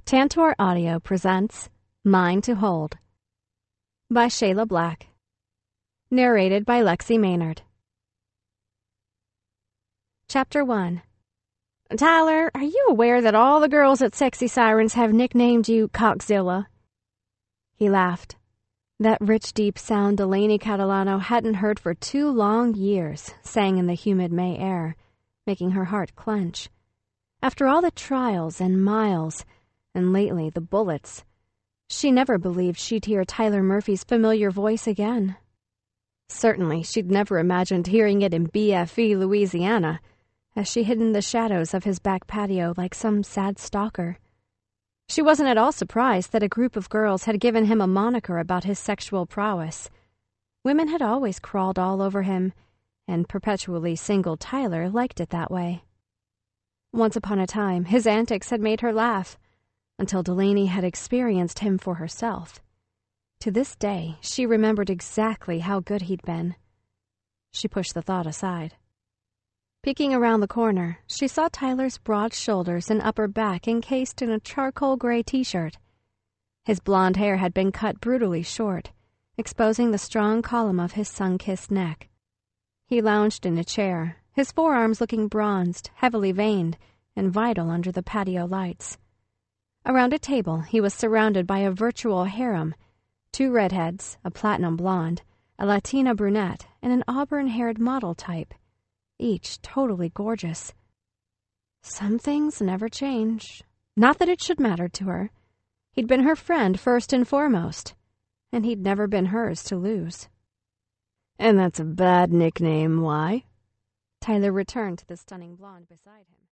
Tantor Audio presents Mine to Hold by Shayla Black. Narrated by Lexi Maynard. Chapter 1. Tyler, are you aware that all the girls at Sexy Sirens have nicknamed you Cockzilla? He laughed. That rich, deep sound Delaney Catalano hadn't heard for 2 long years sang in the humid May air, making her heart clench. After all the trials and miles, and lately the bullets, she never believed she'd hear Tyler Murphy's familiar voice again. Certainly she'd never imagined hearing it in BFE, Louisiana, as she hid in the shadows of his back patio like some sad stalker. She wasn't at all surprised that a group of girls had given him a moniker about his sexual prowess. Women had always crawled all over him, and perpetually single Tyler liked it that way. Once upon a time, his antics had made her laugh, until Delaney had experienced him for herself. To this day, she remembered exactly how good he'd been. She pushed the thought aside. Peeking around the corner, she saw Tyler's broad shoulders and upper back encased in a charcoal gray t-shirt. His blonde hair had been cut brutally short, exposing the strong column of his sun-kissed neck. He lounged in a chair, his forearms looking bronzed, heavily veined, and vital under the patio lights. Around a table, he was surrounded by a virtual harem, 2 redheads, a platinum blonde, a Latina brunette, and an auburn-haired model type, each totally gorgeous. Some things never change. Not that it should matter to her. He'd been her friend first and foremost, and he'd never been hers to lose. And that's a bad nickname, why? Tyler returned to the stunning blonde beside him.